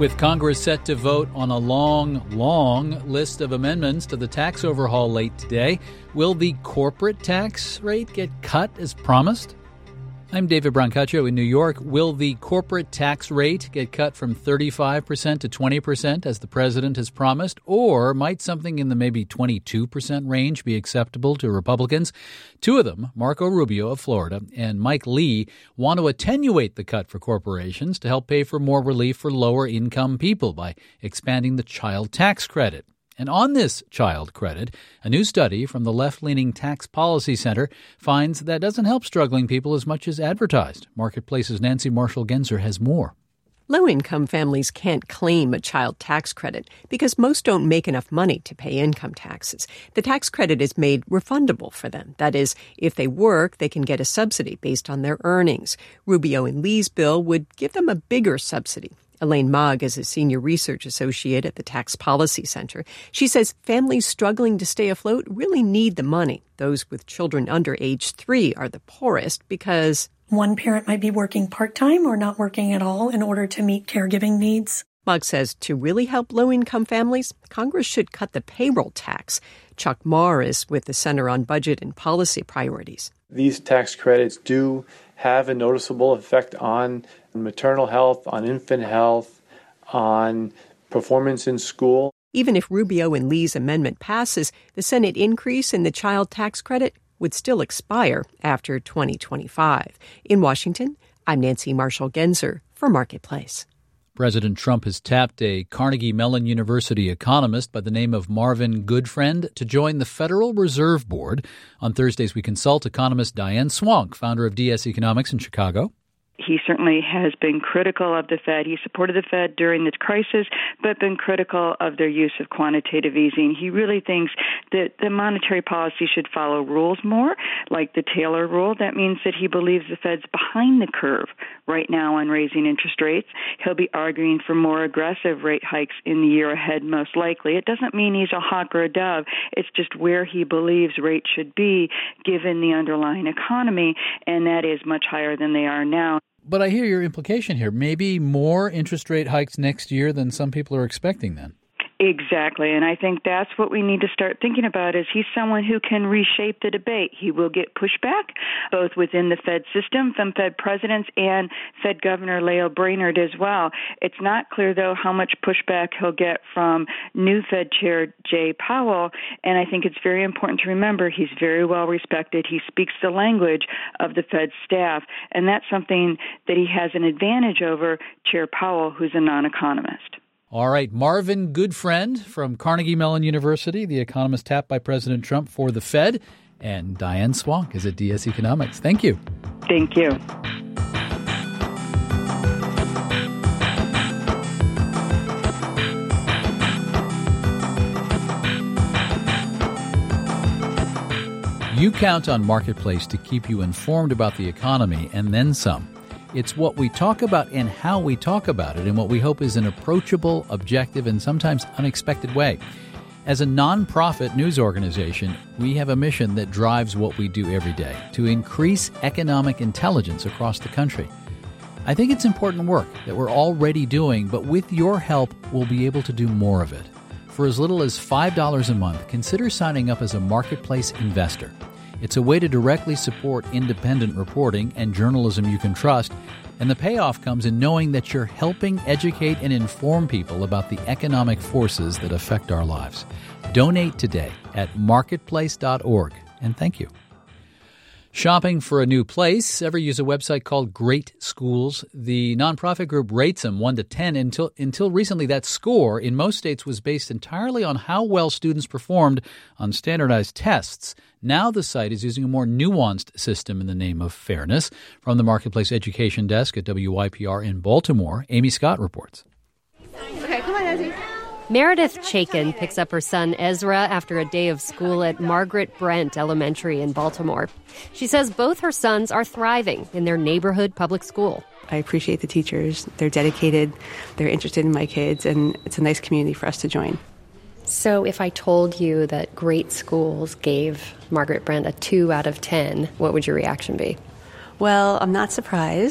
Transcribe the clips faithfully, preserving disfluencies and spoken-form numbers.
With Congress set to vote on a long, long list of amendments to the tax overhaul late today, will the corporate tax rate get cut as promised? I'm David Brancaccio in New York. Will the corporate tax rate get cut from thirty-five percent to twenty percent as the president has promised? Or might something in the maybe twenty-two percent range be acceptable to Republicans? Two of them, Marco Rubio of Florida and Mike Lee, want to attenuate the cut for corporations to help pay for more relief for lower income people by expanding the child tax credit. And on this child credit, a new study from the left-leaning Tax Policy Center finds that doesn't help struggling people as much as advertised. Marketplace's Nancy Marshall-Genzer has more. Low-income families can't claim a child tax credit because most don't make enough money to pay income taxes. The tax credit is made refundable for them. That is, if they work, they can get a subsidy based on their earnings. Rubio and Lee's bill would give them a bigger subsidy. Elaine Mogg is a senior research associate at the Tax Policy Center. She says families struggling to stay afloat really need the money. Those with children under age three are the poorest because one parent might be working part-time or not working at all in order to meet caregiving needs. Mogg says to really help low-income families, Congress should cut the payroll tax. Chuck Marr is with the Center on Budget and Policy Priorities. These tax credits do have a noticeable effect on maternal health, on infant health, on performance in school. Even if Rubio and Lee's amendment passes, the Senate increase in the child tax credit would still expire after twenty twenty-five. In Washington, I'm Nancy Marshall-Genzer for Marketplace. President Trump has tapped a Carnegie Mellon University economist by the name of Marvin Goodfriend to join the Federal Reserve Board. On Thursdays, we consult economist Diane Swonk, founder of D S Economics in Chicago. He certainly has been critical of the Fed. He supported the Fed during this crisis, but been critical of their use of quantitative easing. He really thinks that the monetary policy should follow rules more, like the Taylor rule. That means that he believes the Fed's behind the curve right now on raising interest rates. He'll be arguing for more aggressive rate hikes in the year ahead, most likely. It doesn't mean he's a hawk or a dove. It's just where he believes rates should be given the underlying economy, and that is much higher than they are now. But I hear your implication here. Maybe more interest rate hikes next year than some people are expecting then. Exactly, and I think that's what we need to start thinking about is he's someone who can reshape the debate. He will get pushback, both within the Fed system from Fed presidents and Fed Governor Lael Brainerd as well. It's not clear, though, how much pushback he'll get from new Fed Chair Jay Powell, and I think it's very important to remember he's very well respected. He speaks the language of the Fed staff, and that's something that he has an advantage over Chair Powell, who's a non-economist. All right, Marvin Goodfriend from Carnegie Mellon University, the economist tapped by President Trump for the Fed, and Diane Swonk is at D S Economics. Thank you. Thank you. You count on Marketplace to keep you informed about the economy and then some. It's what we talk about and how we talk about it in what we hope is an approachable, objective, and sometimes unexpected way. As a nonprofit news organization, we have a mission that drives what we do every day, to increase economic intelligence across the country. I think it's important work that we're already doing, but with your help, we'll be able to do more of it. For as little as five dollars a month, consider signing up as a Marketplace investor. It's a way to directly support independent reporting and journalism you can trust, and the payoff comes in knowing that you're helping educate and inform people about the economic forces that affect our lives. Donate today at marketplace dot org, and thank you. Shopping for a new place? Ever use a website called Great Schools? The nonprofit group rates them one to ten. Until until recently, that score in most states was based entirely on how well students performed on standardized tests. Now the site is using a more nuanced system in the name of fairness. From the Marketplace Education Desk at W Y P R in Baltimore, Amy Scott reports. Okay, come on, Ezzy. Meredith Chaikin picks up her son Ezra after a day of school at Margaret Brent Elementary in Baltimore. She says both her sons are thriving in their neighborhood public school. I appreciate the teachers. They're dedicated. They're interested in my kids, and it's a nice community for us to join. So if I told you that Great Schools gave Margaret Brent a two out of ten, what would your reaction be? Well, I'm not surprised.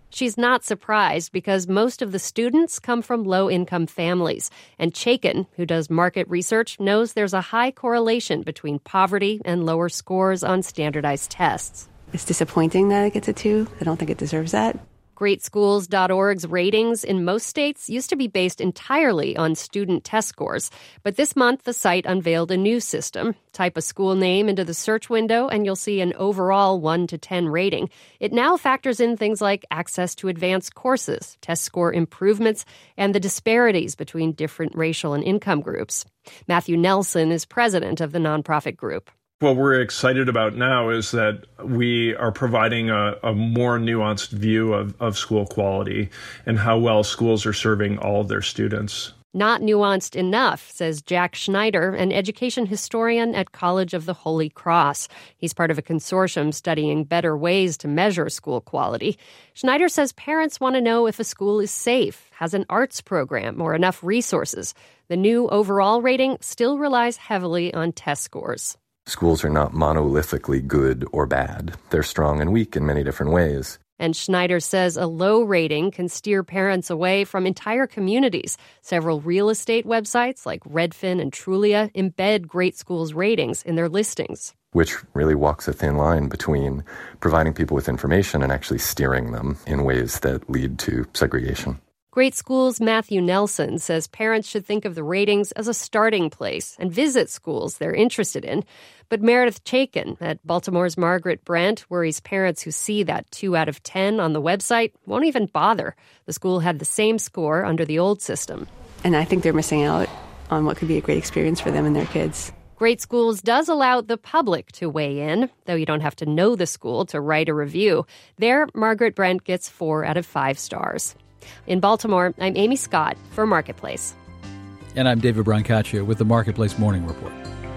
She's not surprised because most of the students come from low-income families. And Chaikin, who does market research, knows there's a high correlation between poverty and lower scores on standardized tests. It's disappointing that it gets a two. I don't think it deserves that. Great Schools dot org's ratings in most states used to be based entirely on student test scores. But this month, the site unveiled a new system. Type a school name into the search window, and you'll see an overall one to ten rating. It now factors in things like access to advanced courses, test score improvements, and the disparities between different racial and income groups. Matthew Nelson is president of the nonprofit group. What we're excited about now is that we are providing a, a more nuanced view of, of school quality and how well schools are serving all of their students. Not nuanced enough, says Jack Schneider, an education historian at College of the Holy Cross. He's part of a consortium studying better ways to measure school quality. Schneider says parents want to know if a school is safe, has an arts program, or enough resources. The new overall rating still relies heavily on test scores. Schools are not monolithically good or bad. They're strong and weak in many different ways. And Schneider says a low rating can steer parents away from entire communities. Several real estate websites like Redfin and Trulia embed great schools ratings in their listings. Which really walks a thin line between providing people with information and actually steering them in ways that lead to segregation. Great Schools' Matthew Nelson says parents should think of the ratings as a starting place and visit schools they're interested in. But Meredith Chaikin at Baltimore's Margaret Brent worries parents who see that two out of ten on the website won't even bother. The school had the same score under the old system. And I think they're missing out on what could be a great experience for them and their kids. Great Schools does allow the public to weigh in, though you don't have to know the school to write a review. There, Margaret Brent gets four out of five stars. In Baltimore, I'm Amy Scott for Marketplace. And I'm David Brancaccio with the Marketplace Morning Report.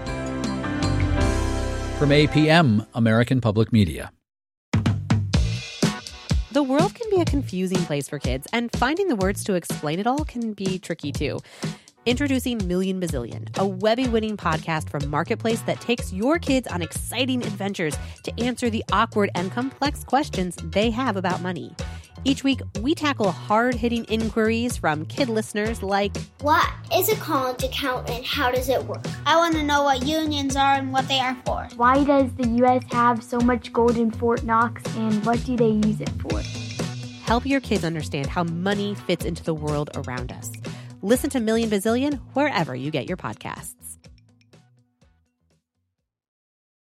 From A P M, American Public Media. The world can be a confusing place for kids, and finding the words to explain it all can be tricky too. Introducing Million Bazillion, a Webby-winning podcast from Marketplace that takes your kids on exciting adventures to answer the awkward and complex questions they have about money. Each week, we tackle hard-hitting inquiries from kid listeners like, what is a college account and how does it work? I want to know what unions are and what they are for. Why does the U S have so much gold in Fort Knox and what do they use it for? Help your kids understand how money fits into the world around us. Listen to Million Bazillion wherever you get your podcasts.